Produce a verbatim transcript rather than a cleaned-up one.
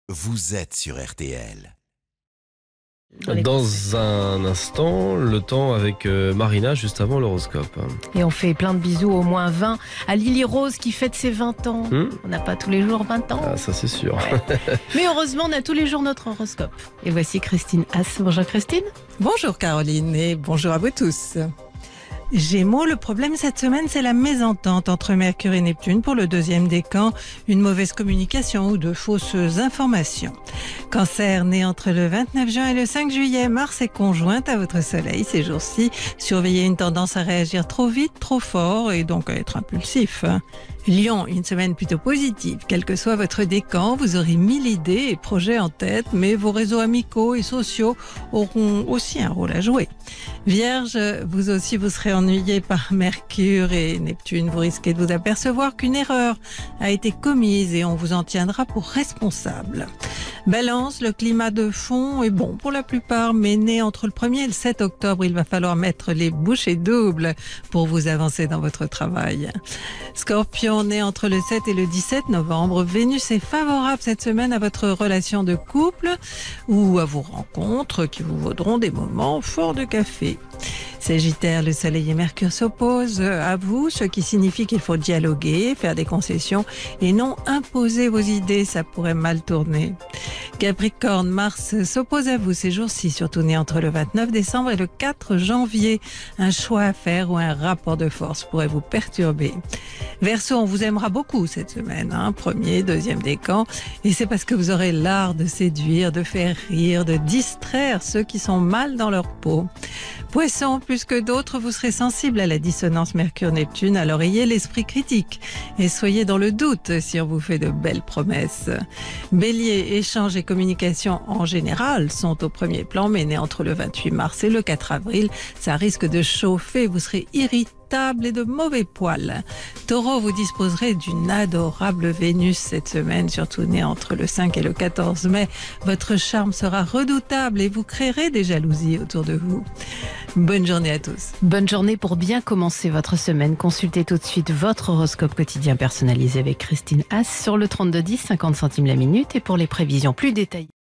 vous êtes sur R T L. Dans un instant, le temps avec euh, Marina, juste avant l'horoscope. Et on fait plein de bisous, au moins vingt, à Lily Rose qui fête ses vingt ans. Hmm On n'a pas tous les jours vingt ans. Ah, ça c'est sûr. Ouais. Mais heureusement, on a tous les jours notre horoscope. Et voici Christine Haas. Bonjour Christine. Bonjour Caroline et bonjour à vous tous. Gémeaux, le problème cette semaine, c'est la mésentente entre Mercure et Neptune pour le deuxième décan, une mauvaise communication ou de fausses informations. Cancer, né entre le vingt-neuf juin et le cinq juillet, Mars est conjointe à votre soleil ces jours-ci. Surveillez une tendance à réagir trop vite, trop fort et donc à être impulsif. Lion, une semaine plutôt positive. Quel que soit votre décan, vous aurez mille idées et projets en tête, mais vos réseaux amicaux et sociaux auront aussi un rôle à jouer. Vierge, vous aussi vous serez ennuyé par Mercure et Neptune. Vous risquez de vous apercevoir qu'une erreur a été commise et on vous en tiendra pour responsable. Balance, le climat de fond est bon pour la plupart, mais né entre le premier et le sept octobre, il va falloir mettre les bouchées doubles pour vous avancer dans votre travail. Scorpion, né entre le sept et le dix-sept novembre, Vénus est favorable cette semaine à votre relation de couple ou à vos rencontres qui vous vaudront des moments forts de café. Sagittaire, le soleil et Mercure s'opposent à vous, ce qui signifie qu'il faut dialoguer, faire des concessions et non imposer vos idées, ça pourrait mal tourner. Capricorne, Mars s'oppose à vous ces jours-ci, surtout né entre le vingt-neuf décembre et le quatre janvier. Un choix à faire ou un rapport de force pourrait vous perturber. Verseau, on vous aimera beaucoup cette semaine, hein, premier, deuxième décan, et c'est parce que vous aurez l'art de séduire, de faire rire, de distraire ceux qui sont mal dans leur peau. Poisson, plus que d'autres, vous serez sensible à la dissonance Mercure-Neptune, alors ayez l'esprit critique et soyez dans le doute si on vous fait de belles promesses. Bélier, échanges et communication en général sont au premier plan, mais né entre le vingt-huit mars et le quatre avril, ça risque de chauffer, vous serez irrité et de mauvais poils. Taureau, vous disposerez d'une adorable Vénus cette semaine, surtout née entre le cinq et le quatorze mai. Votre charme sera redoutable et vous créerez des jalousies autour de vous. Bonne journée à tous. Bonne journée pour bien commencer votre semaine. Consultez tout de suite votre horoscope quotidien personnalisé avec Christine Haas sur le trente-deux dix, cinquante centimes la minute, et pour les prévisions plus détaillées.